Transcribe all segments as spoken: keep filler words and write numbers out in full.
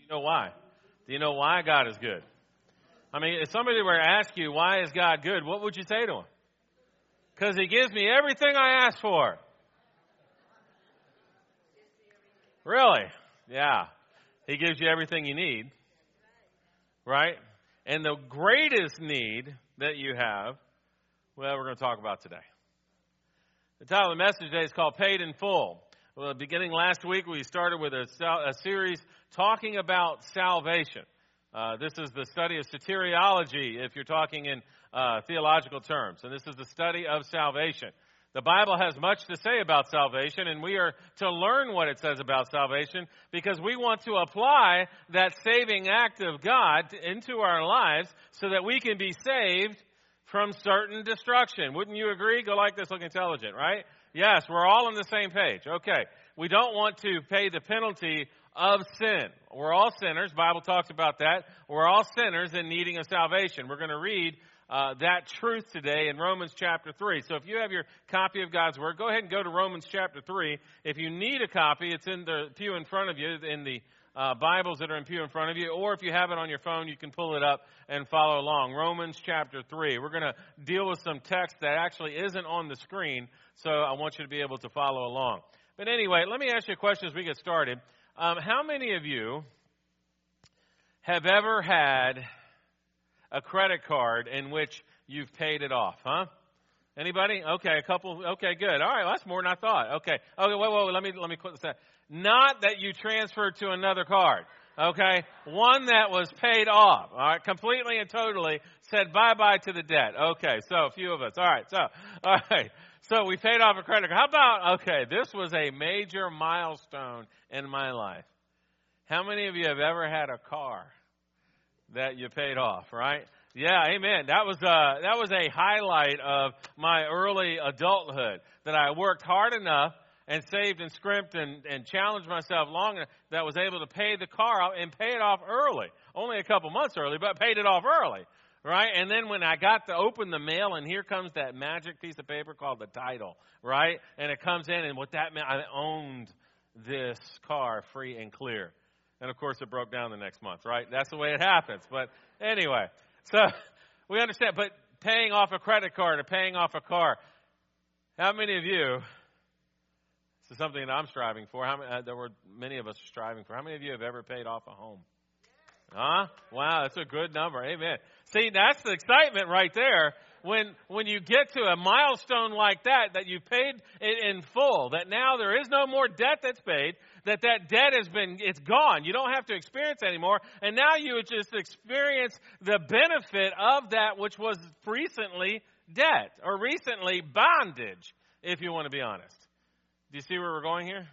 know why? Do you know why God is good? I mean, if somebody were to ask you, why is God good, what would you say to him? Because he gives me everything I ask for. Really? Yeah. He gives you everything you need. Right? And the greatest need that you have, well, we're going to talk about today. The title of the message today is called Paid in Full. Well, beginning last week, we started with a, a series talking about salvation. Uh, this is the study of soteriology, if you're talking in uh, theological terms. And this is the study of salvation. The Bible has much to say about salvation, and we are to learn what it says about salvation because we want to apply that saving act of God into our lives so that we can be saved from certain destruction. Wouldn't you agree? Go like this, look intelligent, right? Yes, we're all on the same page. Okay, we don't want to pay the penalty of sin. We're all sinners. The Bible talks about that. We're all sinners in needing of salvation. We're going to read uh, that truth today in Romans chapter three. So if you have your copy of God's Word, go ahead and go to Romans chapter three. If you need a copy, it's in the pew in front of you, in the uh, Bibles that are in pew in front of you. Or if you have it on your phone, you can pull it up and follow along. Romans chapter three. We're going to deal with some text that actually isn't on the screen, so I want you to be able to follow along. But anyway, let me ask you a question as we get started. Um, how many of you have ever had a credit card in which you've paid it off, huh? Anybody? Okay, a couple. Okay, good. All right, well, that's more than I thought. Okay. Okay, wait, wait, wait. Let me, let me put this out. Not that you transferred to another card, okay? One that was paid off, all right? Completely and totally said bye-bye to the debt. Okay, so a few of us. All right, so, all right. So we paid off a credit card. How about, okay, this was a major milestone in my life. How many of you have ever had a car that you paid off, right? Yeah, amen. That was uh that was a highlight of my early adulthood, that I worked hard enough and saved and scrimped and, and challenged myself long enough that I was able to pay the car off and pay it off early. Only a couple months early, but paid it off early. Right? And then when I got to open the mail, and here comes that magic piece of paper called the title, right? And it comes in, and what that meant, I owned this car free and clear. And, of course, it broke down the next month, right? That's the way it happens. But anyway, so we understand. But paying off a credit card or paying off a car, how many of you, this is something that I'm striving for, how many, uh, there were many of us striving for, how many of you have ever paid off a home? Huh? Wow, that's a good number. Amen. See, that's the excitement right there. When when you get to a milestone like that, that you paid it in full, that now there is no more debt that's paid, that that debt has been, it's gone. You don't have to experience anymore. And now you would just experience the benefit of that which was recently debt or recently bondage, if you want to be honest. Do you see where we're going here?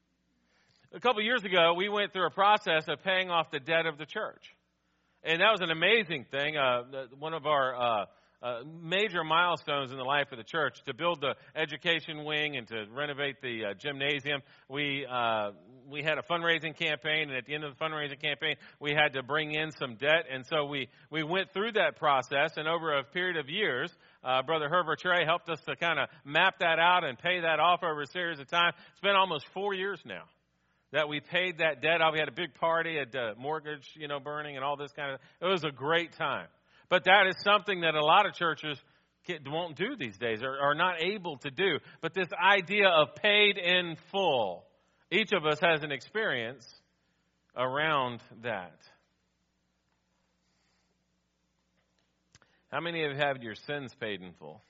A couple years ago, we went through a process of paying off the debt of the church. And that was an amazing thing. Uh, one of our uh, uh, major milestones in the life of the church, to build the education wing and to renovate the uh, gymnasium. We uh, we had a fundraising campaign, and at the end of the fundraising campaign, we had to bring in some debt. And so we, we went through that process, and over a period of years, uh, Brother Herbert Trey helped us to kind of map that out and pay that off over a series of time. It's been almost four years now that we paid that debt off. We had a big party, a uh, mortgage, you know, burning and all this kind of, it was a great time. But that is something that a lot of churches won't do these days, or are not able to do. But this idea of paid in full, each of us has an experience around that. How many of you have your sins paid in full?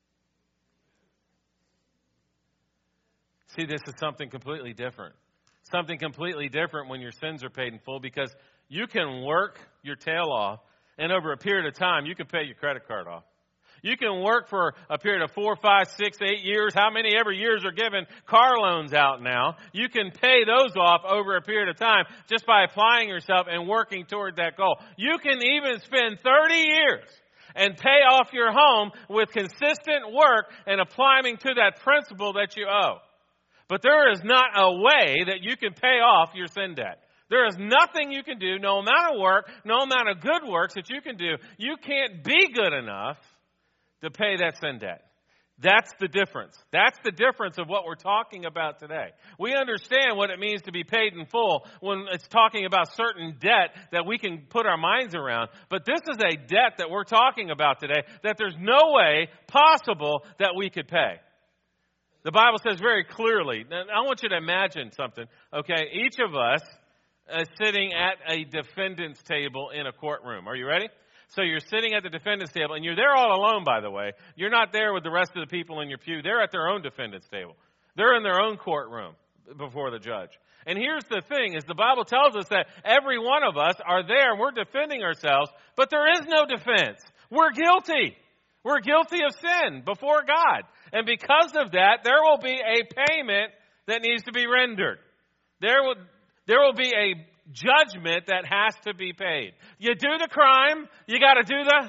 See, this is something completely different. Something completely different when your sins are paid in full, because you can work your tail off, and over a period of time, you can pay your credit card off. You can work for a period of four, five, six, eight years. How many ever years are given car loans out now? You can pay those off over a period of time just by applying yourself and working toward that goal. You can even spend thirty years and pay off your home with consistent work and applying to that principle that you owe. But there is not a way that you can pay off your sin debt. There is nothing you can do, no amount of work, no amount of good works that you can do. You can't be good enough to pay that sin debt. That's the difference. That's the difference of what we're talking about today. We understand what it means to be paid in full when it's talking about certain debt that we can put our minds around. But this is a debt that we're talking about today that there's no way possible that we could pay. The Bible says very clearly, and I want you to imagine something, okay? Each of us is sitting at a defendant's table in a courtroom. Are you ready? So you're sitting at the defendant's table, and you're there all alone, by the way. You're not there with the rest of the people in your pew. They're at their own defendant's table. They're in their own courtroom before the judge. And here's the thing, is the Bible tells us that every one of us are there, and we're defending ourselves, but there is no defense. We're guilty. We're guilty of sin before God. And because of that, there will be a payment that needs to be rendered. There will, there will be a judgment that has to be paid. You do the crime, you got to do the...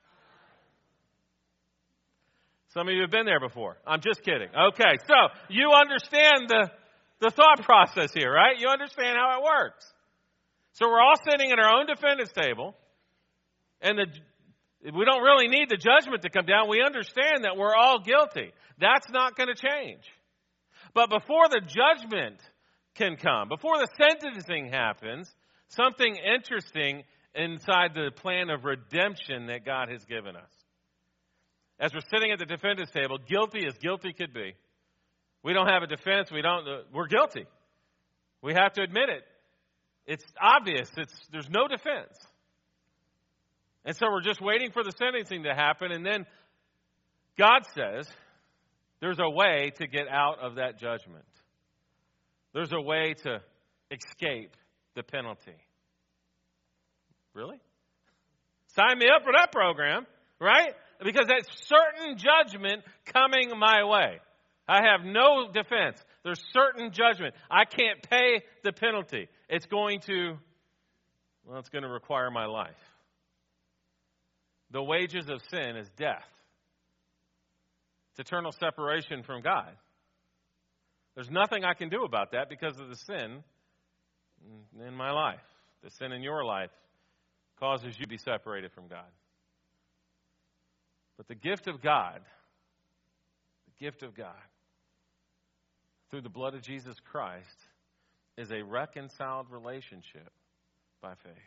Some of you have been there before. I'm just kidding. Okay, so you understand the, the thought process here, right? You understand how it works. So we're all sitting at our own defendant's table, and the, we don't really need the judgment to come down. We understand that we're all guilty. That's not going to change. But before the judgment can come, before the sentencing happens, something interesting inside the plan of redemption that God has given us. As we're sitting at the defendant's table, guilty as guilty could be. We don't have a defense. We don't. We're guilty. We have to admit it. It's obvious. It's there's no defense. And so we're just waiting for the sentencing to happen, and then God says there's a way to get out of that judgment. There's a way to escape the penalty. Really? Sign me up for that program, right? Because that's certain judgment coming my way. I have no defense. There's certain judgment. I can't pay the penalty. It's going to, well, it's going to require my life. The wages of sin is death. It's eternal separation from God. There's nothing I can do about that because of the sin in my life. The sin in your life causes you to be separated from God. But the gift of God, the gift of God, through the blood of Jesus Christ, is a reconciled relationship by faith.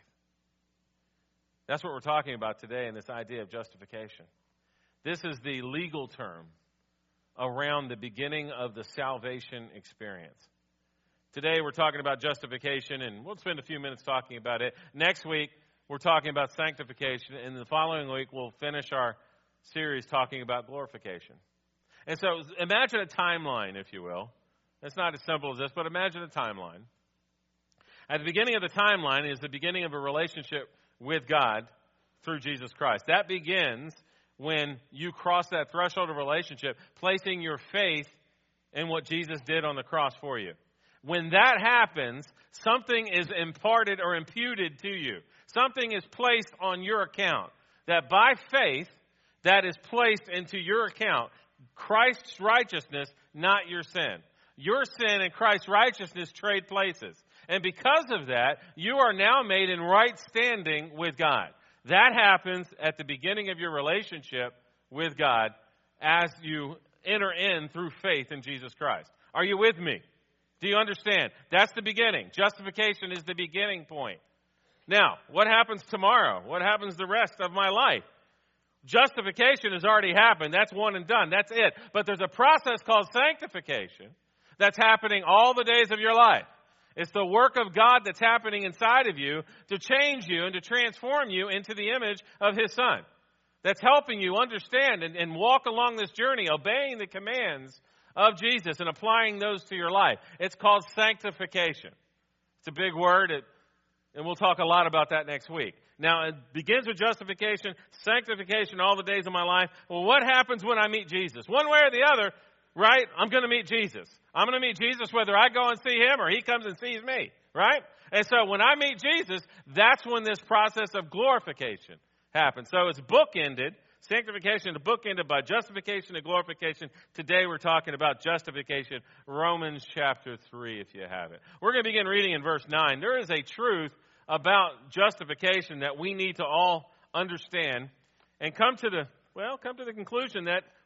That's what we're talking about today in this idea of justification. This is the legal term around the beginning of the salvation experience. Today we're talking about justification, and we'll spend a few minutes talking about it. Next week we're talking about sanctification, and the following week we'll finish our series talking about glorification. And so imagine a timeline, if you will. It's not as simple as this, but imagine a timeline. At the beginning of the timeline is the beginning of a relationship with God through Jesus Christ. That begins when you cross that threshold of relationship, placing your faith in what Jesus did on the cross for you. When that happens, something is imparted or imputed to you. Something is placed on your account that by faith, that is placed into your account. Christ's righteousness, not your sin. Your sin and Christ's righteousness trade places. And because of that, you are now made in right standing with God. That happens at the beginning of your relationship with God as you enter in through faith in Jesus Christ. Are you with me? Do you understand? That's the beginning. Justification is the beginning point. Now, what happens tomorrow? What happens the rest of my life? Justification has already happened. That's one and done. That's it. But there's a process called sanctification that's happening all the days of your life. It's the work of God that's happening inside of you to change you and to transform you into the image of His Son. That's helping you understand and, and walk along this journey, obeying the commands of Jesus and applying those to your life. It's called sanctification. It's a big word, it, and we'll talk a lot about that next week. Now, it begins with justification, sanctification all the days of my life. Well, what happens when I meet Jesus? One way or the other, right? I'm going to meet Jesus. I'm going to meet Jesus whether I go and see Him or He comes and sees me, right? And so when I meet Jesus, that's when this process of glorification happens. So it's bookended. Sanctification is bookended by justification and glorification. Today we're talking about justification. Romans chapter three, if you have it. We're going to begin reading in verse nine. There is a truth about justification that we need to all understand and come to the, well, come to the conclusion that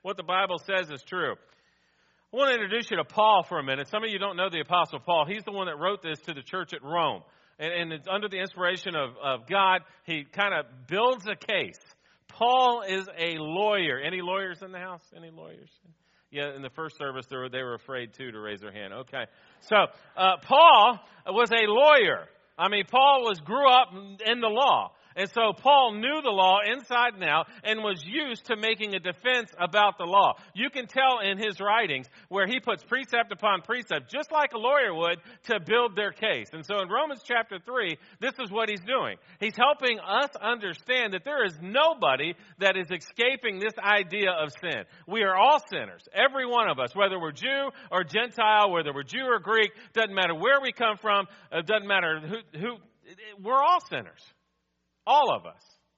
what the Bible says is true. I want to introduce you to Paul for a minute. Some of you don't know the Apostle Paul. He's the one that wrote this to the church at Rome. And, and it's under the inspiration of, of God. He kind of builds a case. Paul is a lawyer. Any lawyers in the house? Any lawyers? Yeah, in the first service, they were, they were afraid, too, to raise their hand. Okay. So, uh, Paul was a lawyer. I mean, Paul was grew up in the law. And so Paul knew the law inside and out and was used to making a defense about the law. You can tell in his writings where he puts precept upon precept, just like a lawyer would, to build their case. And so in Romans chapter three, this is what he's doing. He's helping us understand that there is nobody that is escaping this idea of sin. We are all sinners, every one of us, whether we're Jew or Gentile, whether we're Jew or Greek, doesn't matter where we come from, it doesn't matter who, who we're all sinners. All of us.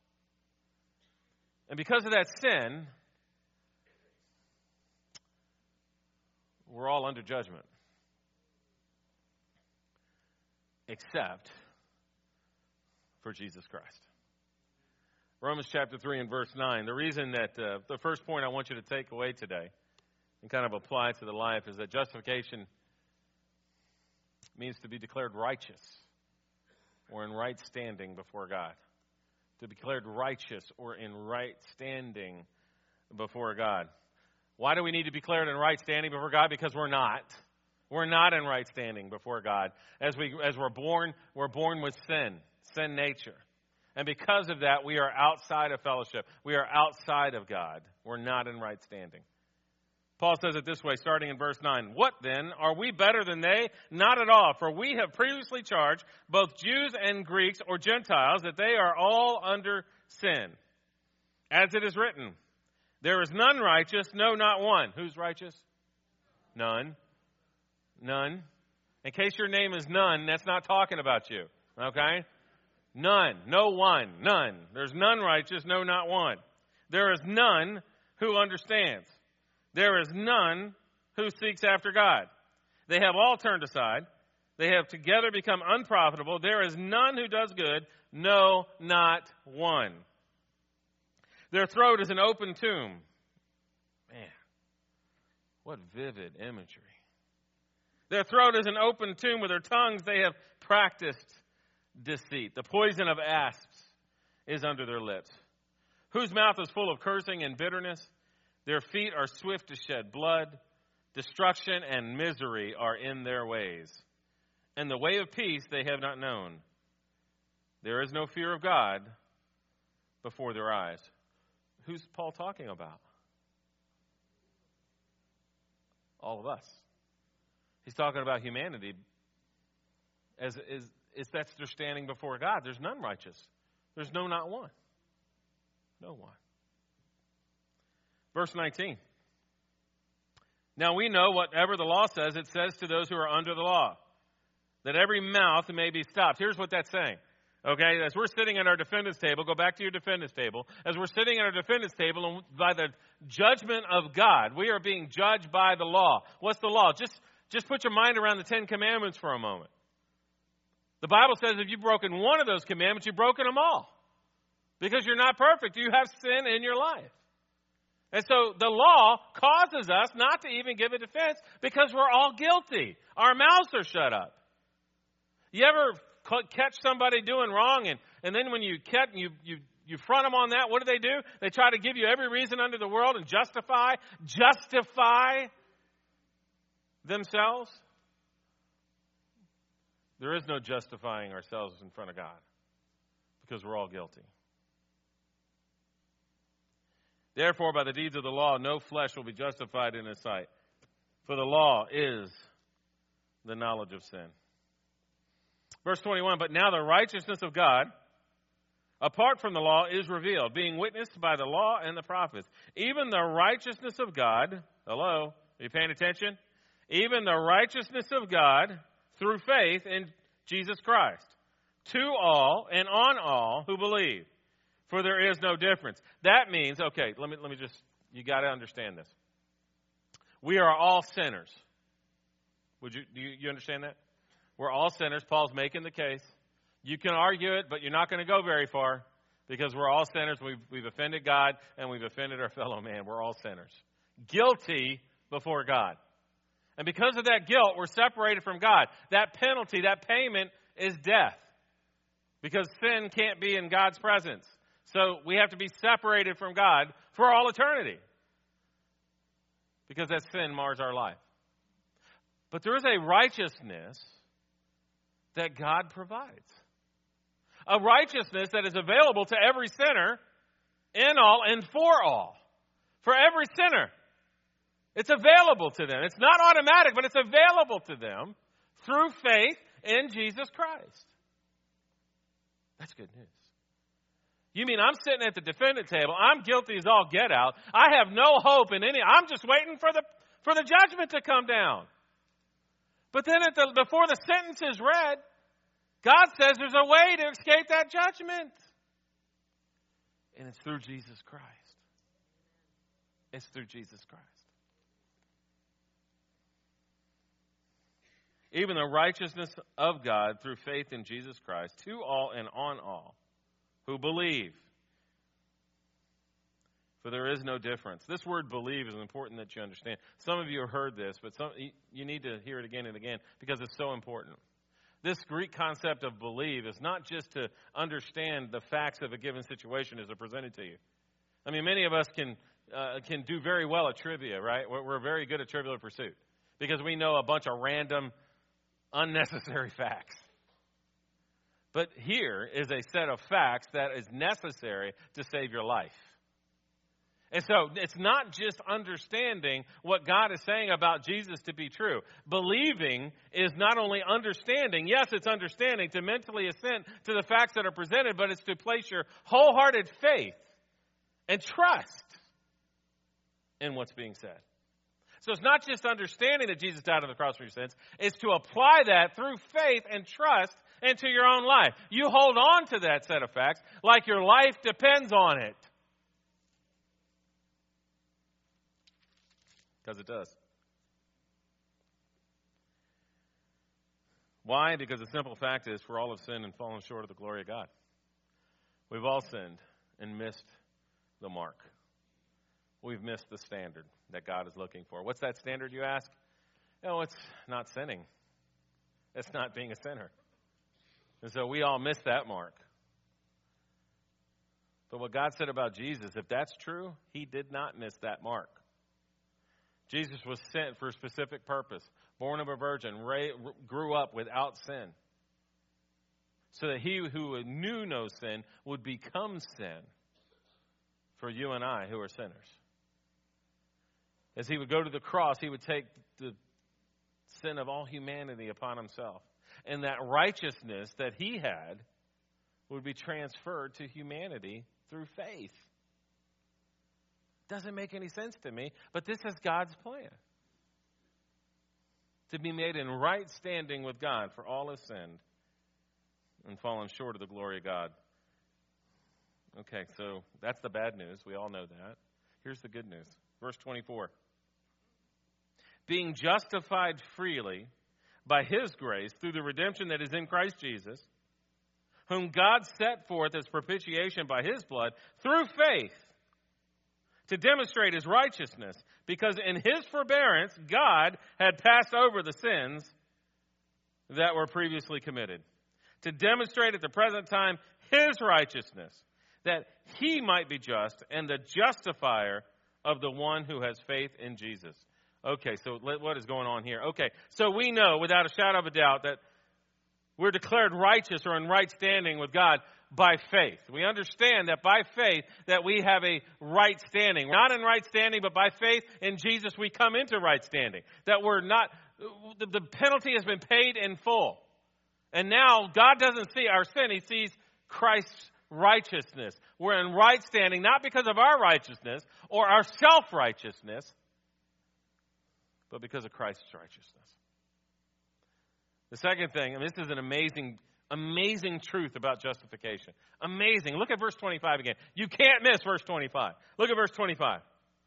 And because of that sin, we're all under judgment. Except for Jesus Christ. Romans chapter three and verse nine. The reason that, uh, the first point I want you to take away today and kind of apply to the life is that justification means to be declared righteous or in right standing before God. To be declared righteous or in right standing before God. Why do we need to be declared in right standing before God? Because we're not. We're not in right standing before God. As we as we're born, we're born with sin, sin nature. And because of that, we are outside of fellowship. We are outside of God. We're not in right standing. Paul says it this way, starting in verse nine. What then? Are we better than they? Not at all. For we have previously charged both Jews and Greeks or Gentiles that they are all under sin. As it is written, there is none righteous, no, not one. Who's righteous? None. None. In case your name is none, that's not talking about you. Okay? None. No one. None. There's none righteous, no, not one. There is none who understands. There is none who seeks after God. They have all turned aside. They have together become unprofitable. There is none who does good. No, not one. Their throat is an open tomb. Man, what vivid imagery. Their throat is an open tomb. With their tongues they have practiced deceit. The poison of asps is under their lips. Whose mouth is full of cursing and bitterness. Their feet are swift to shed blood. Destruction and misery are in their ways. And the way of peace they have not known. There is no fear of God before their eyes. Who's Paul talking about? All of us. He's talking about humanity. As is, is that's they're standing before God. There's none righteous. There's no, not one. No one. Verse nineteen. Now we know whatever the law says, it says to those who are under the law, that every mouth may be stopped. Here's what that's saying. Okay, as we're sitting at our defendant's table, go back to your defendant's table. As we're sitting at our defendant's table, and by the judgment of God, we are being judged by the law. What's the law? Just, just put your mind around the Ten Commandments for a moment. The Bible says if you've broken one of those commandments, you've broken them all. Because you're not perfect. You have sin in your life. And so the law causes us not to even give a defense because we're all guilty. Our mouths are shut up. You ever catch somebody doing wrong, and, and then when you catch you you you front them on that, what do they do? They try to give you every reason under the world and justify justify themselves. There is no justifying ourselves in front of God because we're all guilty. Therefore, by the deeds of the law, no flesh will be justified in his sight. For the law is the knowledge of sin. Verse twenty-one, but now the righteousness of God, apart from the law, is revealed, being witnessed by the law and the prophets. Even the righteousness of God, hello, are you paying attention? Even the righteousness of God through faith in Jesus Christ, to all and on all who believe. For there is no difference. That means, okay, let me let me just, you got to understand this. We are all sinners. Would you, do you, you understand that? We're all sinners. Paul's making the case. You can argue it, but you're not going to go very far because we're all sinners. We've, we've offended God and we've offended our fellow man. We're all sinners. guilty before God. And because of that guilt, we're separated from God. That penalty, that payment is death. Because sin can't be in God's presence. So we have to be separated from God for all eternity. Because that sin mars our life. But there is a righteousness that God provides. A righteousness that is available to every sinner, in all and for all. For every sinner. It's available to them. It's not automatic, but it's available to them through faith in Jesus Christ. That's good news. You mean I'm sitting at the defendant table, I'm guilty as all get out, I have no hope in any, I'm just waiting for the for the judgment to come down. But then at the, before the sentence is read, God says there's a way to escape that judgment. And it's through Jesus Christ. It's through Jesus Christ. Even the righteousness of God through faith in Jesus Christ, to all and on all who believe. For there is no difference. This word believe is important that you understand. Some of you have heard this, but some, you need to hear it again and again because it's so important. This Greek concept of believe is not just to understand the facts of a given situation as they're presented to you. I mean, many of us can uh, can do very well at trivia, right? We're, we're very good at Trivial Pursuit because we know a bunch of random, unnecessary facts. But here is a set of facts that is necessary to save your life. And so it's not just understanding what God is saying about Jesus to be true. Believing is not only understanding. Yes, it's understanding to mentally assent to the facts that are presented, but it's to place your wholehearted faith and trust in what's being said. So it's not just understanding that Jesus died on the cross for your sins. It's to apply that through faith and trust into your own life. You hold on to that set of facts like your life depends on it. Because it does. Why? Because the simple fact is, for all have sinned and fallen short of the glory of God. We've all sinned and missed the mark. We've missed the standard that God is looking for. What's that standard, you ask? No, it's not sinning. It's not being a sinner. And so we all miss that mark. But what God said about Jesus, if that's true, he did not miss that mark. Jesus was sent for a specific purpose, born of a virgin, grew up without sin, so that he who knew no sin would become sin for you and I who are sinners. As he would go to the cross, he would take the sin of all humanity upon himself. And that righteousness that he had would be transferred to humanity through faith. Doesn't make any sense to me, but this is God's plan. To be made in right standing with God, for all have sinned and fallen short of the glory of God. Okay, so that's the bad news. We all know that. Here's the good news. Verse twenty-four. Being justified freely by his grace through the redemption that is in Christ Jesus, whom God set forth as propitiation by his blood through faith, to demonstrate his righteousness, because in his forbearance God had passed over the sins that were previously committed, to demonstrate at the present time his righteousness, that he might be just and the justifier of the one who has faith in Jesus. Okay, so what is going on here? Okay, so we know without a shadow of a doubt that we're declared righteous or in right standing with God by faith. We understand that by faith that we have a right standing. We're not in right standing, but by faith in Jesus we come into right standing. That we're not, the, the penalty has been paid in full. And now God doesn't see our sin, he sees Christ's righteousness. We're in right standing, not because of our righteousness or our self-righteousness, but because of Christ's righteousness. The second thing, and this is an amazing Amazing truth about justification. Amazing. Look at verse twenty-five again. You can't miss verse twenty-five. Look at verse twenty-five.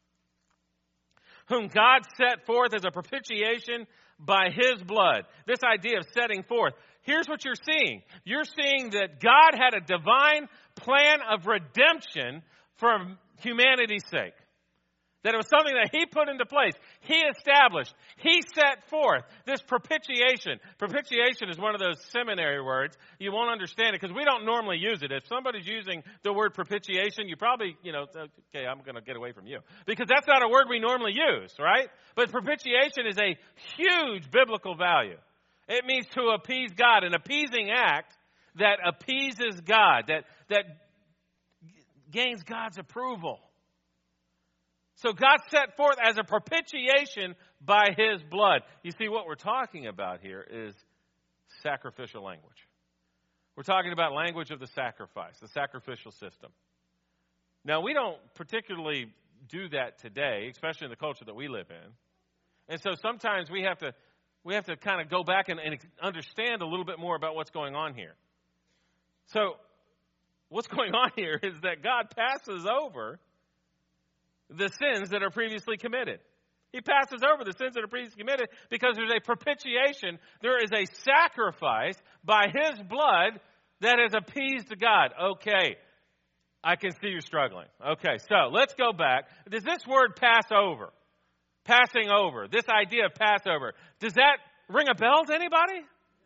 Whom God set forth as a propitiation by his blood. This idea of setting forth. Here's what you're seeing. You're seeing that God had a divine plan of redemption for humanity's sake. That it was something that he put into place. He established. He set forth this propitiation. Propitiation is one of those seminary words. You won't understand it because we don't normally use it. If somebody's using the word propitiation, you probably, you know, okay, I'm going to get away from you. Because that's not a word we normally use, right? But propitiation is a huge biblical value. It means to appease God, an appeasing act that appeases God, that, that gains God's approval. So God set forth as a propitiation by his blood. You see, what we're talking about here is sacrificial language. We're talking about language of the sacrifice, the sacrificial system. Now, we don't particularly do that today, especially in the culture that we live in. And so sometimes we have to we have to kind of go back and, and understand a little bit more about what's going on here. So what's going on here is that God passes over the sins that are previously committed. He passes over the sins that are previously committed because there's a propitiation. There is a sacrifice by his blood that has appeased God. Okay, I can see you're struggling. Okay, so let's go back. Does this word pass over? Passing over, this idea of Passover, does that ring a bell to anybody?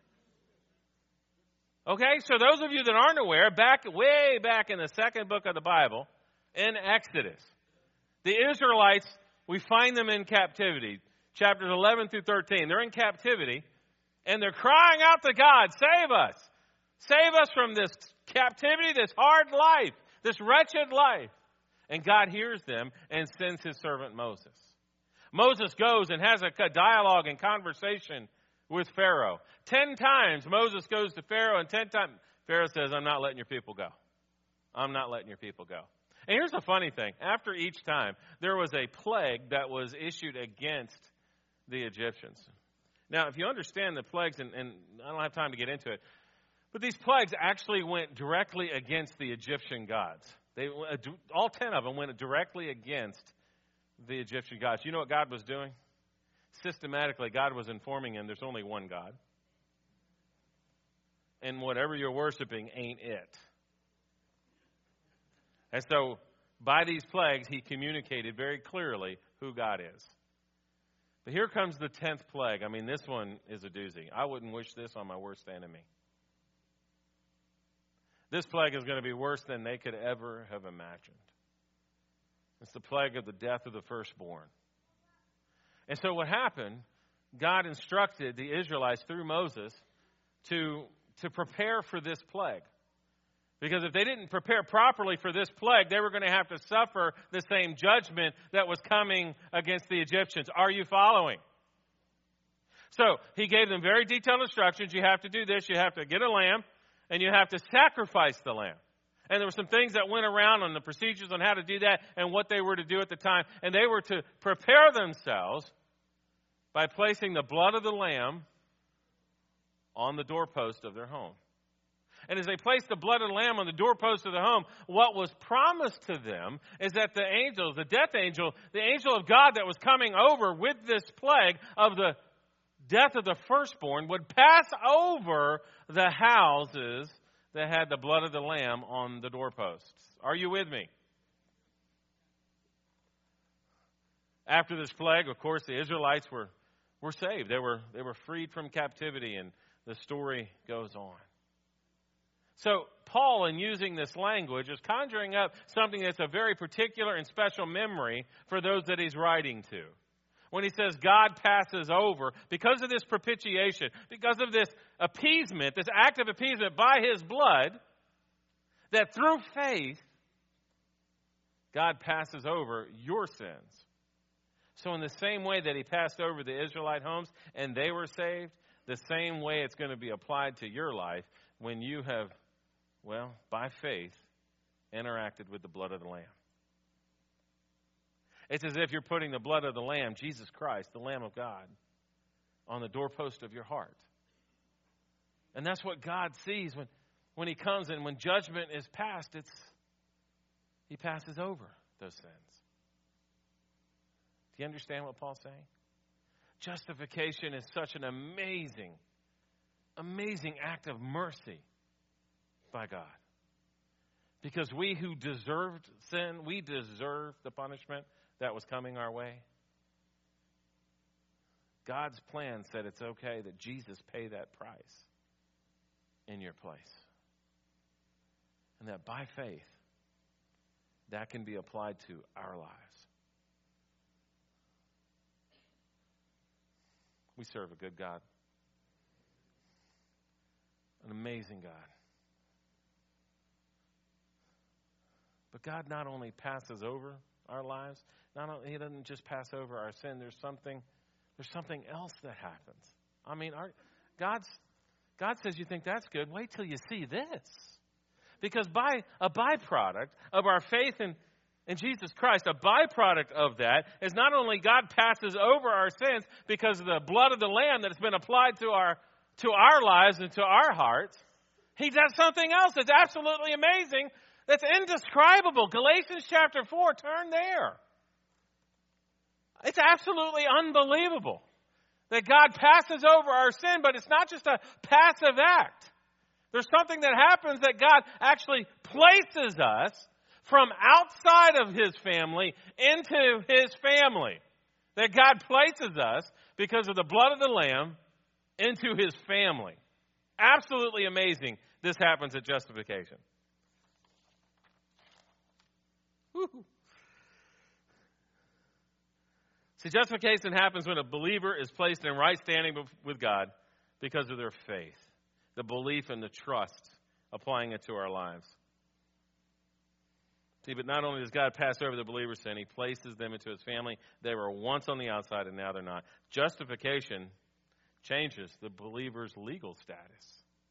Okay, so those of you that aren't aware, back way back in the second book of the Bible, in Exodus, the Israelites, we find them in captivity. Chapters eleven through thirteen. They're in captivity, and they're crying out to God, save us. Save us from this captivity, this hard life, this wretched life. And God hears them and sends his servant Moses. Moses goes and has a dialogue and conversation with Pharaoh. Ten times Moses goes to Pharaoh, and ten times Pharaoh says, I'm not letting your people go. I'm not letting your people go. And here's the funny thing. After each time, there was a plague that was issued against the Egyptians. Now, if you understand the plagues, and, and I don't have time to get into it, but these plagues actually went directly against the Egyptian gods. They, all ten of them went directly against the Egyptian gods. You know what God was doing? Systematically, God was informing him there's only one God. And whatever you're worshiping ain't it. And so, by these plagues, he communicated very clearly who God is. But here comes the tenth plague. I mean, this one is a doozy. I wouldn't wish this on my worst enemy. This plague is going to be worse than they could ever have imagined. It's the plague of the death of the firstborn. And so what happened, God instructed the Israelites through Moses to, to prepare for this plague. Because if they didn't prepare properly for this plague, they were going to have to suffer the same judgment that was coming against the Egyptians. Are you following? So he gave them very detailed instructions. You have to do this. You have to get a lamb, and you have to sacrifice the lamb. And there were some things that went around on the procedures on how to do that and what they were to do at the time. And they were to prepare themselves by placing the blood of the lamb on the doorpost of their home. And as they placed the blood of the lamb on the doorpost of the home, what was promised to them is that the angel, the death angel, the angel of God that was coming over with this plague of the death of the firstborn would pass over the houses that had the blood of the lamb on the doorposts. Are you with me? After this plague, of course, the Israelites were, were saved. They were, they were freed from captivity, and the story goes on. So Paul, in using this language, is conjuring up something that's a very particular and special memory for those that he's writing to. When he says God passes over, because of this propitiation, because of this appeasement, this act of appeasement by his blood, that through faith, God passes over your sins. So in the same way that he passed over the Israelite homes and they were saved, the same way it's going to be applied to your life when you have, well, by faith, interacted with the blood of the Lamb. It's as if you're putting the blood of the Lamb, Jesus Christ, the Lamb of God, on the doorpost of your heart. And that's what God sees when, when he comes and when judgment is passed, it's he passes over those sins. Do you understand what Paul's saying? Justification is such an amazing, amazing act of mercy by God. Because we who deserved sin, we deserve the punishment that was coming our way? God's plan said it's okay that Jesus pay that price in your place. And that by faith, that can be applied to our lives. We serve a good God. An amazing God. But God not only passes over our lives, not only, He doesn't just pass over our sin. There's something, there's something else that happens. I mean, our, God's, God says you think that's good. Wait till you see this. Because by a byproduct of our faith in, in Jesus Christ, a byproduct of that is not only God passes over our sins because of the blood of the Lamb that has been applied to our to our lives and to our hearts, He does something else that's absolutely amazing, that's indescribable. Galatians chapter four, turn there. It's absolutely unbelievable that God passes over our sin, but it's not just a passive act. There's something that happens that God actually places us from outside of His family into His family. That God places us, because of the blood of the Lamb, into His family. Absolutely amazing. This happens at justification. Woo-hoo. See, justification happens when a believer is placed in right standing with God because of their faith, the belief and the trust, applying it to our lives. See, but not only does God pass over the believer's sin, He places them into His family. They were once on the outside and now they're not. Justification changes the believer's legal status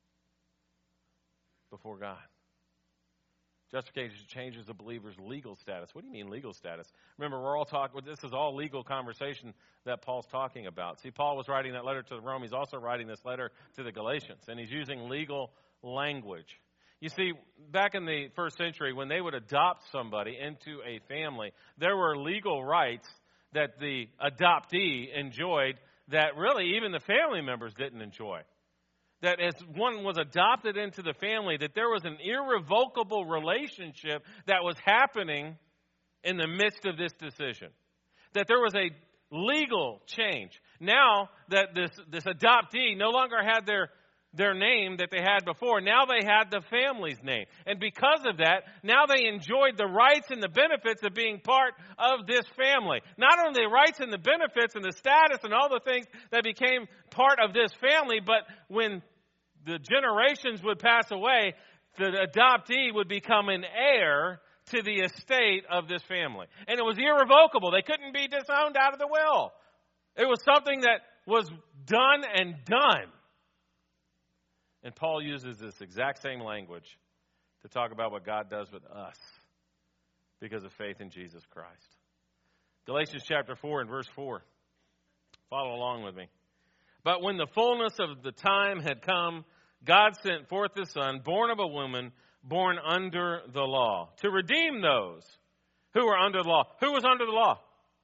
before God. Justification changes the believer's legal status. What do you mean legal status? Remember, we're all talking, this is all legal conversation that Paul's talking about. See, Paul was writing that letter to Rome. He's also writing this letter to the Galatians, and he's using legal language. You see, back in the first century, when they would adopt somebody into a family, there were legal rights that the adoptee enjoyed that really even the family members didn't enjoy. That as one was adopted into the family, that there was an irrevocable relationship that was happening in the midst of this decision. That there was a legal change. Now that this, this adoptee no longer had their, their name that they had before, now they had the family's name. And because of that, now they enjoyed the rights and the benefits of being part of this family. Not only the rights and the benefits and the status and all the things that became part of this family, but when the generations would pass away, the adoptee would become an heir to the estate of this family. And it was irrevocable. They couldn't be disowned out of the will. It was something that was done and done. And Paul uses this exact same language to talk about what God does with us because of faith in Jesus Christ. Galatians chapter four and verse four. Follow along with me. But when the fullness of the time had come, God sent forth His Son, born of a woman, born under the law, to redeem those who were under the law. Who was under the law?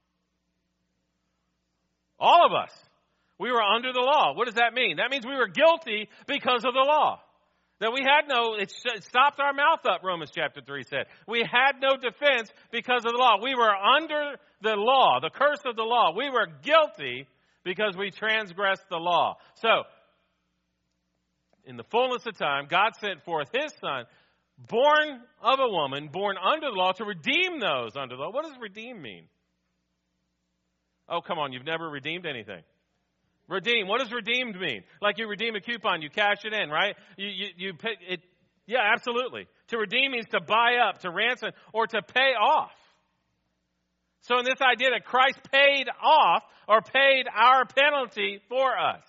All of us. We were under the law. What does that mean? That means we were guilty because of the law. That we had no, it stopped our mouth up, Romans chapter three said. We had no defense because of the law. We were under the law, the curse of the law. We were guilty because we transgressed the law. So, in the fullness of time, God sent forth His Son, born of a woman, born under the law, to redeem those under the law. What does redeem mean? Oh, come on, you've never redeemed anything. Redeem. What does redeemed mean? Like you redeem a coupon, you cash it in, right? You you, you pay it. Yeah, absolutely. To redeem means to buy up, to ransom, or to pay off. So in this idea that Christ paid off or paid our penalty for us.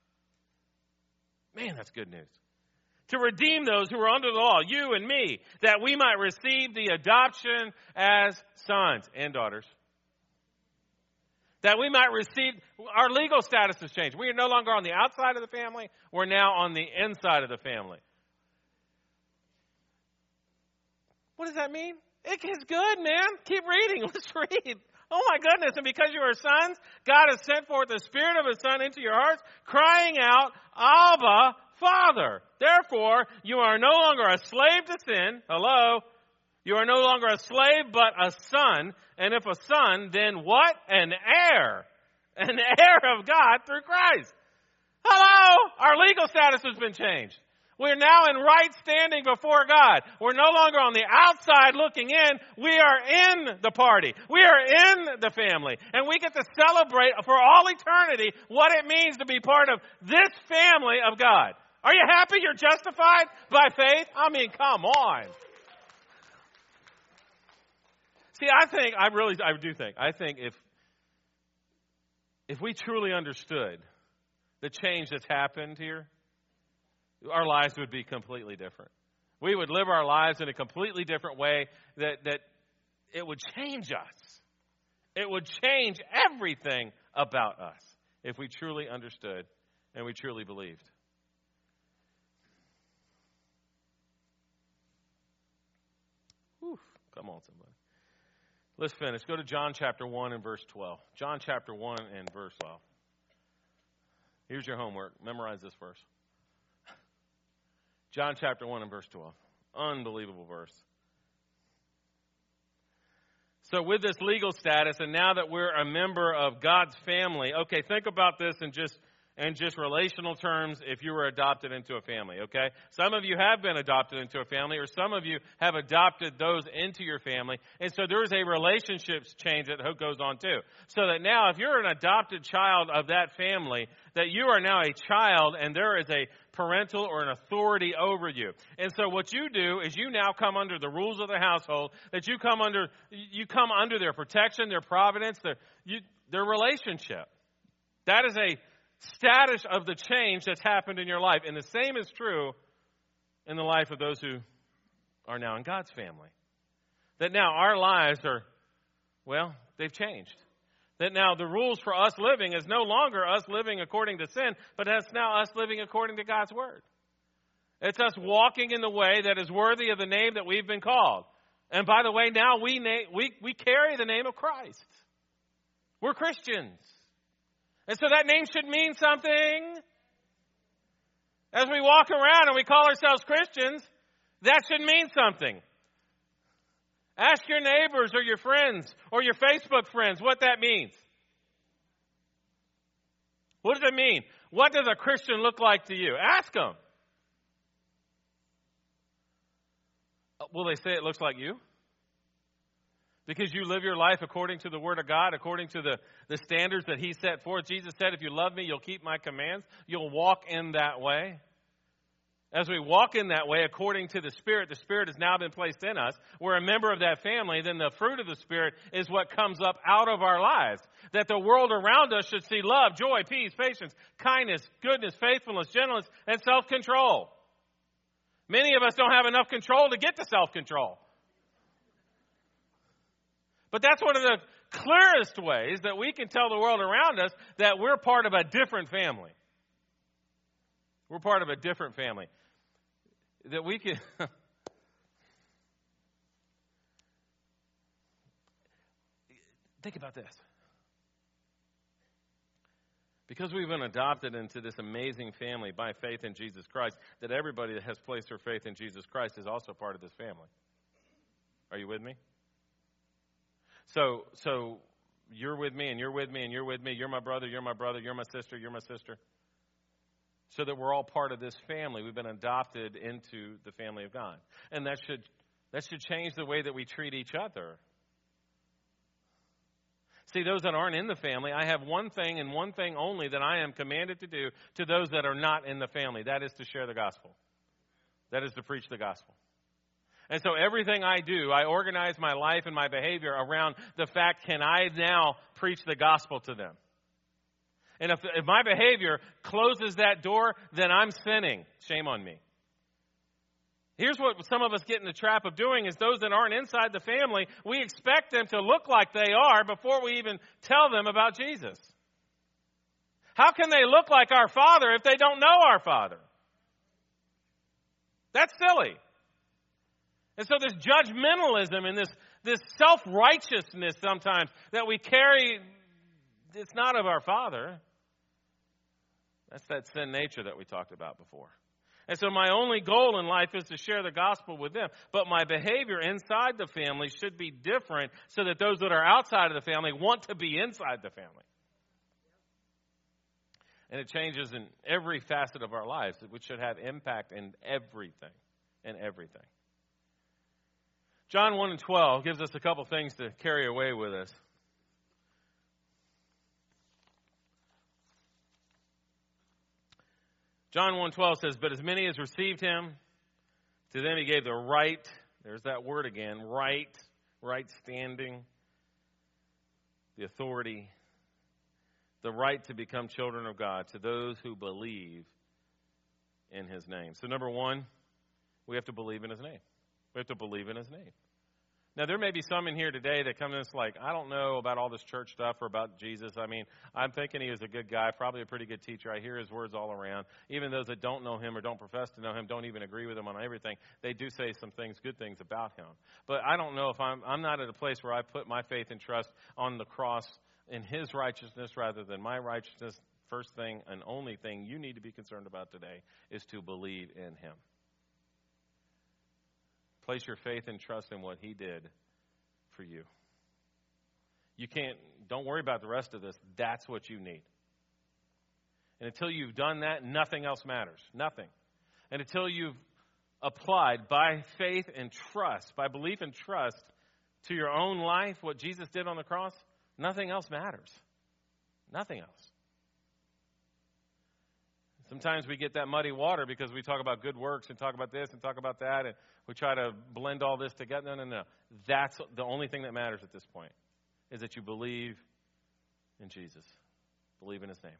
Man, that's good news. To redeem those who are under the law, you and me, that we might receive the adoption as sons and daughters. That we might receive, our legal status has changed. We are no longer on the outside of the family. We're now on the inside of the family. What does that mean? It is good, man. Keep reading. Let's read. Oh my goodness. And because you are sons, God has sent forth the Spirit of His Son into your hearts, crying out, Abba, Father. Therefore, you are no longer a slave to sin. Hello. You are no longer a slave, but a son. And if a son, then what? An heir. An heir of God through Christ. Hello! Our legal status has been changed. We're now in right standing before God. We're no longer on the outside looking in. We are in the party. We are in the family. And we get to celebrate for all eternity what it means to be part of this family of God. Are you happy you're justified by faith? I mean, come on. See, I think, I really, I do think, I think if, if we truly understood the change that's happened here, our lives would be completely different. We would live our lives in a completely different way that, that it would change us. It would change everything about us if we truly understood and we truly believed. Whew, come on, somebody. Let's finish. Go to John chapter one and verse twelve. John chapter one and verse twelve. Here's your homework. Memorize this verse. John chapter one and verse twelve. Unbelievable verse. So with this legal status, and now that we're a member of God's family, okay, think about this in just in just relational terms if you were adopted into a family, okay? Some of you have been adopted into a family, or some of you have adopted those into your family, and so there is a relationships change that goes on too. So that now if you're an adopted child of that family, that you are now a child and there is a parental or an authority over you. And so what you do is you now come under the rules of the household, that you come under you come under their protection, their providence, their you, their relationship. That is a status of the change that's happened in your life. And the same is true in the life of those who are now in God's family. That now our lives are, well, they've changed. That now the rules for us living is no longer us living according to sin, but it's now us living according to God's word. It's us walking in the way that is worthy of the name that we've been called. And by the way, now we na- we we carry the name of Christ. We're Christians. And so that name should mean something. As we walk around and we call ourselves Christians, that should mean something. Ask your neighbors or your friends or your Facebook friends what that means. What does it mean? What does a Christian look like to you? Ask them. Will they say it looks like you? Because you live your life according to the Word of God, according to the, the standards that He set forth. Jesus said, if you love me, you'll keep my commands. You'll walk in that way. As we walk in that way, according to the Spirit, the Spirit has now been placed in us. We're a member of that family. Then the fruit of the Spirit is what comes up out of our lives. That the world around us should see love, joy, peace, patience, kindness, goodness, faithfulness, gentleness, and self-control. Many of us don't have enough control to get to self-control. But that's one of the clearest ways that we can tell the world around us that we're part of a different family. We're part of a different family. That we can... Think about this. Because we've been adopted into this amazing family by faith in Jesus Christ, that everybody that has placed their faith in Jesus Christ is also part of this family. Are you with me? So, so you're with me, and you're with me, and you're with me. You're my brother, you're my brother, you're my sister, you're my sister. So that we're all part of this family. We've been adopted into the family of God. And that should that should change the way that we treat each other. See, those that aren't in the family, I have one thing and one thing only that I am commanded to do to those that are not in the family. That is to share the gospel. That is to preach the gospel. And so everything I do, I organize my life and my behavior around the fact, can I now preach the gospel to them? And if, if my behavior closes that door, then I'm sinning. Shame on me. Here's what some of us get in the trap of doing is those that aren't inside the family, we expect them to look like they are before we even tell them about Jesus. How can they look like our Father if they don't know our Father? That's silly. And so this judgmentalism and this, this self-righteousness sometimes that we carry, it's not of our Father. That's that sin nature that we talked about before. And so my only goal in life is to share the gospel with them. But my behavior inside the family should be different so that those that are outside of the family want to be inside the family. And it changes in every facet of our lives, which should have impact in everything, in everything. John one and twelve gives us a couple things to carry away with us. John one twelve says, but as many as received him, to them he gave the right, there's that word again, right, right standing, the authority, the right to become children of God to those who believe in his name. So number one, we have to believe in his name. We have to believe in his name. Now, there may be some in here today that come in and it's like, I don't know about all this church stuff or about Jesus. I mean, I'm thinking he was a good guy, probably a pretty good teacher. I hear his words all around. Even those that don't know him or don't profess to know him, don't even agree with him on everything. They do say some things, good things about him. But I don't know if I'm, I'm not at a place where I put my faith and trust on the cross in his righteousness rather than my righteousness. First thing and only thing you need to be concerned about today is to believe in him. Place your faith and trust in what he did for you. You can't, don't worry about the rest of this. That's what you need. And until you've done that, nothing else matters. Nothing. And until you've applied by faith and trust, by belief and trust to your own life what Jesus did on the cross, nothing else matters. Nothing else. Sometimes we get that muddy water because we talk about good works and talk about this and talk about that, and we try to blend all this together. No, no, no. That's the only thing that matters at this point, is that you believe in Jesus. Believe in his name.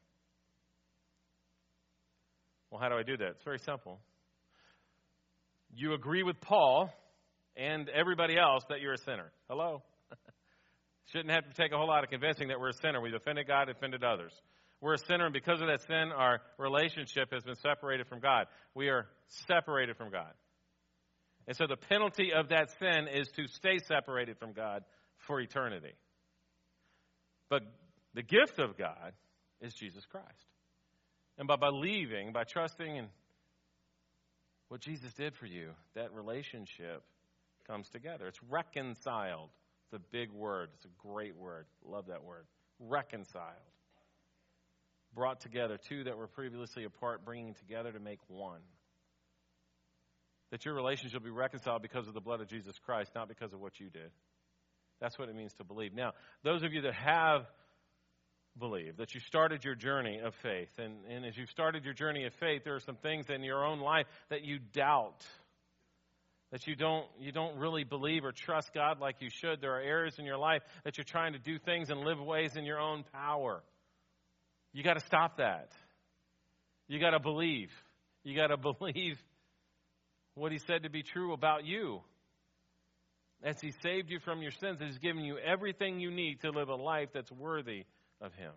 Well, how do I do that? It's very simple. You agree with Paul and everybody else that you're a sinner. Hello? Shouldn't have to take a whole lot of convincing that we're a sinner. We've offended God, offended others. We're a sinner, and because of that sin, our relationship has been separated from God. We are separated from God. And so the penalty of that sin is to stay separated from God for eternity. But the gift of God is Jesus Christ. And by believing, by trusting in what Jesus did for you, that relationship comes together. It's reconciled. It's a big word. It's a great word. Love that word. Reconciled. Brought together, two that were previously apart, bringing together to make one. That your relationship will be reconciled because of the blood of Jesus Christ, not because of what you did. That's what it means to believe. Now, those of you that have believed, that you started your journey of faith, and, and as you've started your journey of faith, there are some things in your own life that you doubt, that you don't you don't really believe or trust God like you should. There are areas in your life that you're trying to do things and live ways in your own power. You got to stop that. You got to believe. You got to believe what he said to be true about you. As he saved you from your sins, he's given you everything you need to live a life that's worthy of him.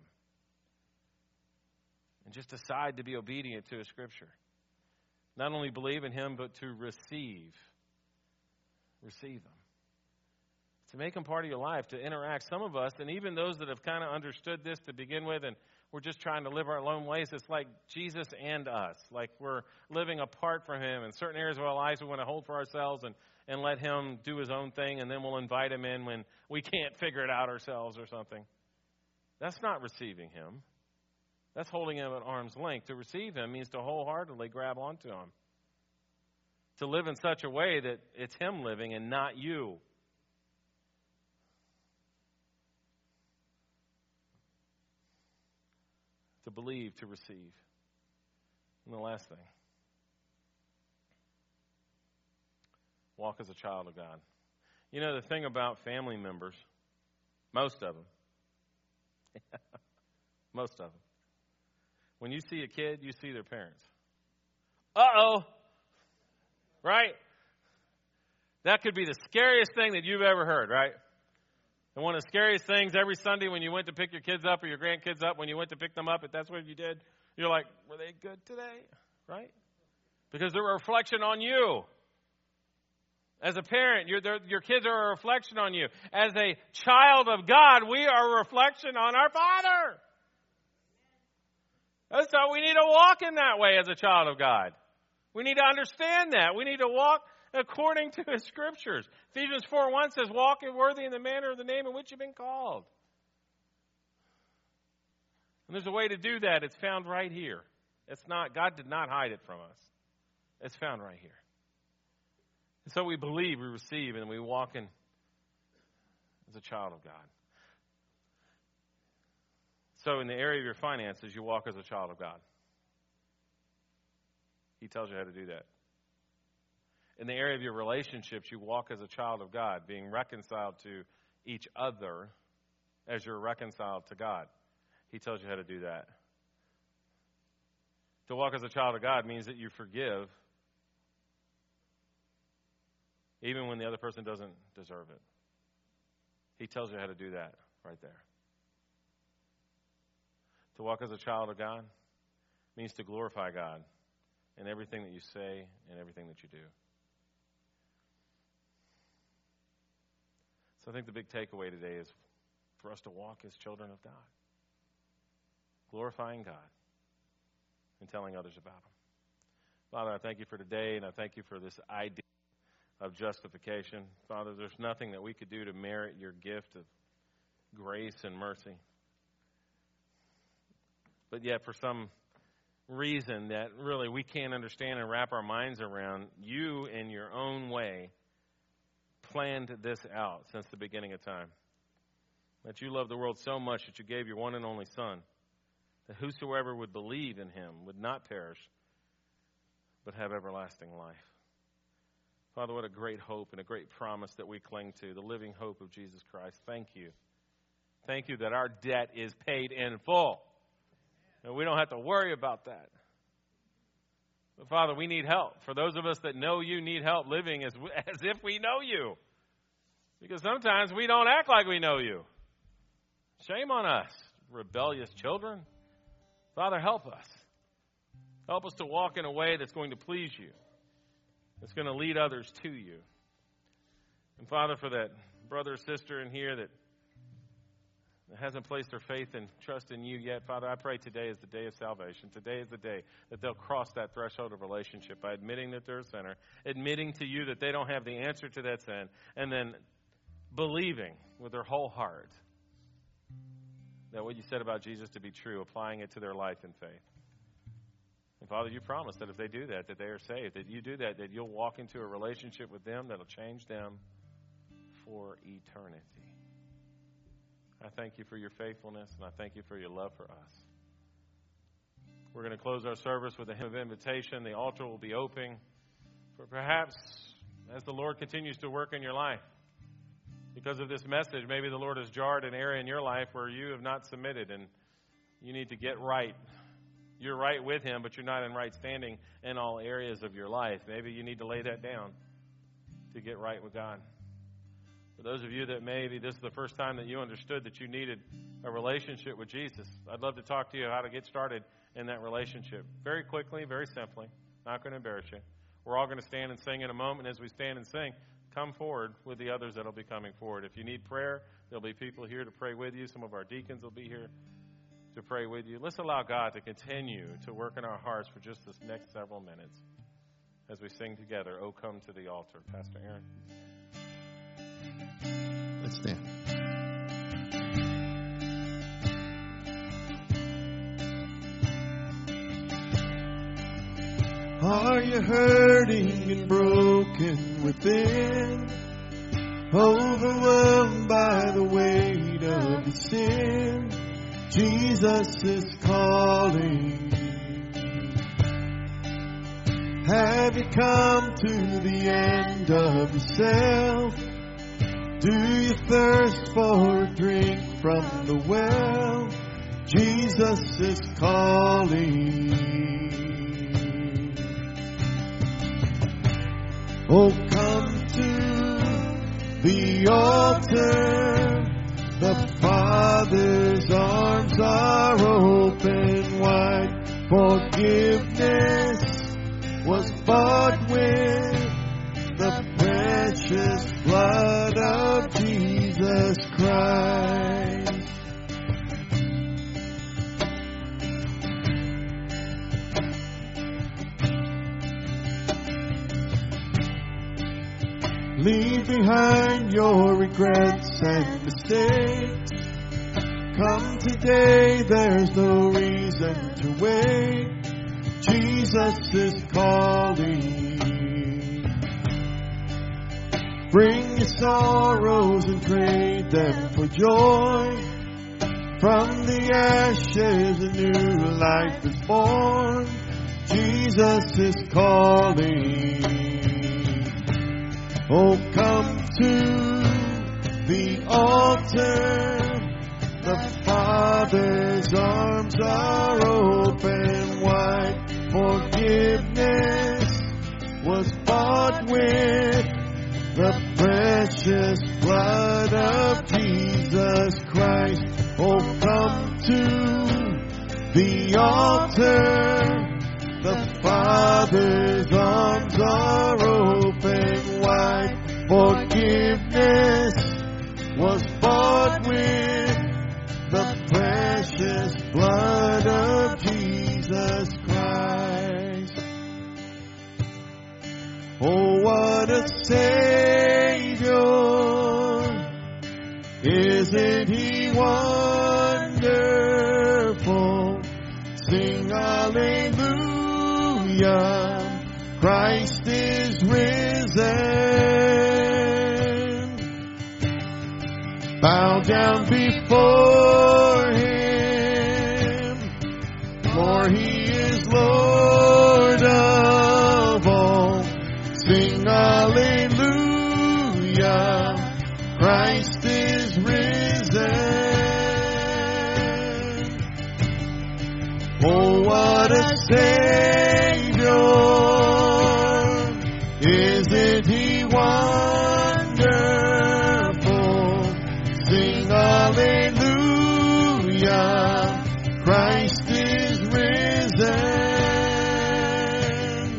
And just decide to be obedient to his scripture. Not only believe in him, but to receive. Receive them. To make them part of your life, to interact. Some of us, and even those that have kind of understood this to begin with, and we're just trying to live our own ways, it's like Jesus and us. Like we're living apart from him. In certain areas of our lives, we want to hold for ourselves and, and let him do his own thing, and then we'll invite him in when we can't figure it out ourselves or something. That's not receiving him. That's holding him at arm's length. To receive him means to wholeheartedly grab onto him. To live in such a way that it's him living and not you. To believe, to receive. And the last thing. Walk as a child of God. You know, the thing about family members, most of them, most of them, when you see a kid, you see their parents. Uh-oh. Right? That could be the scariest thing that you've ever heard, right? And one of the scariest things every Sunday when you went to pick your kids up or your grandkids up, when you went to pick them up, if that's what you did, you're like, were they good today? Right? Because they're a reflection on you. As a parent, your your kids are a reflection on you. As a child of God, we are a reflection on our Father. That's how we need to walk in that way as a child of God. We need to understand that. We need to walk according to His Scriptures. Ephesians four one says, walk worthy in the manner of the name in which you've been called. And there's a way to do that. It's found right here. It's not, God did not hide it from us. It's found right here. And so we believe, we receive, and we walk in as a child of God. So in the area of your finances, you walk as a child of God. He tells you how to do that. In the area of your relationships, you walk as a child of God, being reconciled to each other as you're reconciled to God. He tells you how to do that. To walk as a child of God means that you forgive even when the other person doesn't deserve it. He tells you how to do that right there. To walk as a child of God means to glorify God in everything that you say and everything that you do. So I think the big takeaway today is for us to walk as children of God, glorifying God and telling others about Him. Father, I thank you for today, and I thank you for this idea of justification. Father, there's nothing that we could do to merit your gift of grace and mercy. But yet, for some reason that really we can't understand and wrap our minds around, you in your own way planned this out since the beginning of time. That you loved the world so much that you gave your one and only Son, that whosoever would believe in Him would not perish, but have everlasting life. Father, what a great hope and a great promise that we cling to, the living hope of Jesus Christ. Thank you. Thank you that our debt is paid in full. And we don't have to worry about that. But Father, we need help. For those of us that know you need help living as, as if we know you. Because sometimes we don't act like we know you. Shame on us, rebellious children. Father, help us. Help us to walk in a way that's going to please you. That's going to lead others to you. And Father, for that brother or sister in here that hasn't placed their faith and trust in you yet, Father, I pray today is the day of salvation. Today is the day that they'll cross that threshold of relationship by admitting that they're a sinner, admitting to you that they don't have the answer to that sin, and then believing with their whole heart that what you said about Jesus to be true, applying it to their life in faith. And Father, you promised that if they do that, that they are saved, that you do that, that you'll walk into a relationship with them that'll change them for eternity. I thank you for your faithfulness, and I thank you for your love for us. We're going to close our service with a hymn of invitation. The altar will be open for perhaps as the Lord continues to work in your life. Because of this message, maybe the Lord has jarred an area in your life where you have not submitted, and you need to get right. You're right with Him, but you're not in right standing in all areas of your life. Maybe you need to lay that down to get right with God. For those of you that maybe this is the first time that you understood that you needed a relationship with Jesus, I'd love to talk to you how to get started in that relationship. Very quickly, very simply. Not going to embarrass you. We're all going to stand and sing in a moment. As we stand and sing, come forward with the others that will be coming forward. If you need prayer, there'll be people here to pray with you. Some of our deacons will be here to pray with you. Let's allow God to continue to work in our hearts for just this next several minutes as we sing together, "Oh, Come to the Altar." Pastor Aaron. Let's stand. Are you hurting and broken within? Overwhelmed by the weight of your sin? Jesus is calling. Have you come to the end of yourself? Do you thirst for a drink from the well? Jesus is calling. Oh, come to the altar. The Father's arms are open wide. Forgiveness was bought with the precious blood of Jesus Christ. Leave behind your regrets and mistakes. Come today, there's no reason to wait. Jesus is calling. Bring your sorrows and trade them for joy. From the ashes a new life is born. Jesus is calling. Oh, come to the altar. The Father's arms are open wide. Forgiveness was bought with the precious blood of Jesus Christ. Oh, come to the altar. The Father's arms are open wide. Forgiveness was bought with the precious blood of Jesus Christ. Oh, what a Savior! Isn't He wonderful? Sing hallelujah! Christ is risen. Bow down before Him, for He is Lord of all. Sing hallelujah, Christ is risen. Oh, what a Savior! Isn't He wonderful? Sing hallelujah, Christ is risen.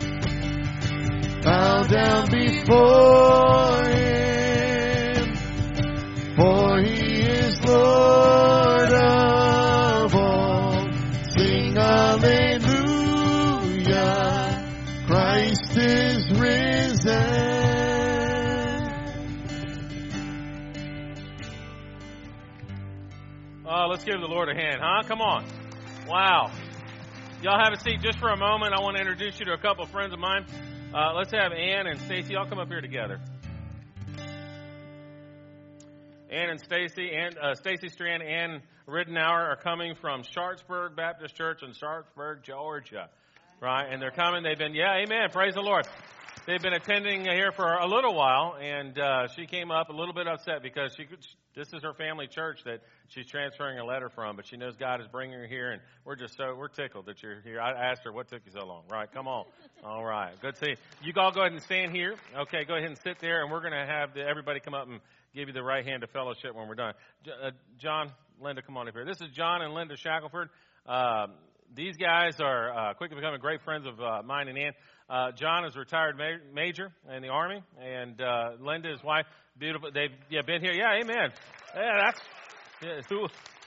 Bow down before Him, for He is Lord of all. Sing hallelujah, Christ is risen. Oh, let's give the Lord a hand, huh? Come on. Wow. Y'all have a seat just for a moment. I want to introduce you to a couple of friends of mine. Uh, let's have Ann and Stacy. Y'all come up here together. Ann and Stacy, and uh, Stacy Strand and Riddenauer are coming from Sharpsburg Baptist Church in Sharpsburg, Georgia. Right? And they're coming. They've been, yeah, amen. Praise the Lord. They've been attending here for a little while, and uh, she came up a little bit upset because she could, this is her family church that she's transferring a letter from, but she knows God is bringing her here, and we're just so, we're tickled that you're here. I asked her, what took you so long? Right, come on. All right, good to see you. You all go ahead and stand here. Okay, go ahead and sit there, and we're going to have the, everybody come up and give you the right hand of fellowship when we're done. Uh, John, Linda, come on up here. This is John and Linda Shackelford. Uh, these guys are uh, quickly becoming great friends of uh, mine and Ann. Uh, John is a retired ma- major in the Army, and uh, Linda, his wife, beautiful. They've yeah, been here. Yeah, amen. Yeah, that's yeah, who.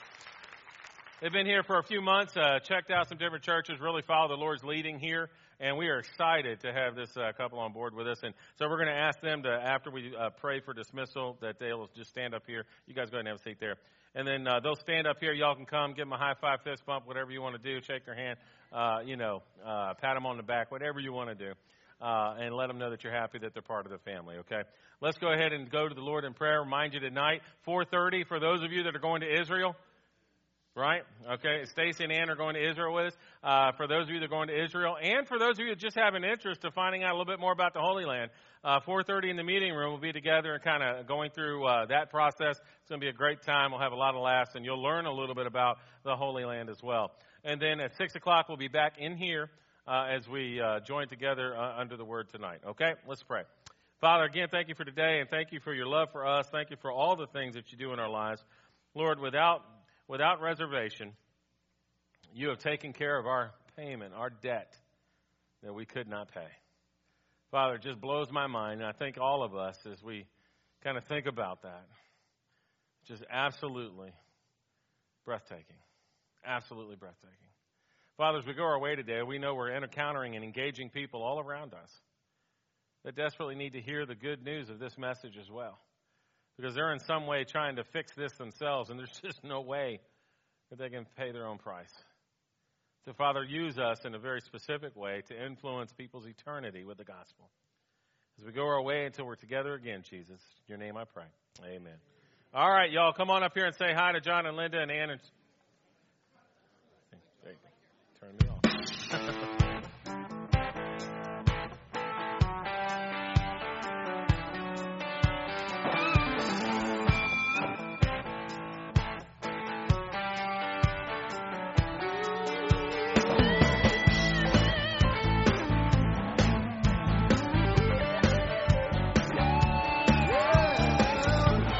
They've been here for a few months, uh, checked out some different churches, really followed the Lord's leading here, and we are excited to have this uh, couple on board with us. And so we're going to ask them to, after we uh, pray for dismissal, that they'll just stand up here. You guys go ahead and have a seat there. And then uh, they'll stand up here. Y'all can come, give them a high five, fist bump, whatever you want to do, shake their hand, uh, you know, uh, pat them on the back, whatever you want to do, uh, and let them know that you're happy that they're part of the family, okay? Let's go ahead and go to the Lord in prayer. Remind you tonight, four thirty, for those of you that are going to Israel, right? Okay, Stacy and Ann are going to Israel with us. Uh, for those of you that are going to Israel, and for those of you that just have an interest of finding out a little bit more about the Holy Land, uh, four thirty in the meeting room, we'll be together and kind of going through uh, that process. It's going to be a great time. We'll have a lot of laughs, and you'll learn a little bit about the Holy Land as well. And then at six o'clock, we'll be back in here uh, as we uh, join together uh, under the Word tonight. Okay, let's pray. Father, again, thank you for today, and thank you for your love for us. Thank you for all the things that you do in our lives. Lord, without without reservation, you have taken care of our payment, our debt that we could not pay. Father, it just blows my mind, and I think all of us, as we kind of think about that, just absolutely breathtaking. Absolutely breathtaking. Father, as we go our way today, we know we're encountering and engaging people all around us. that desperately need to hear the good news of this message as well. Because they're in some way trying to fix this themselves, and there's just no way that they can pay their own price. So, Father, use us in a very specific way to influence people's eternity with the gospel. As we go our way until we're together again, Jesus, in your name I pray. Amen. All right, y'all, come on up here and say hi to John and Linda and Ann. And... Turn me off.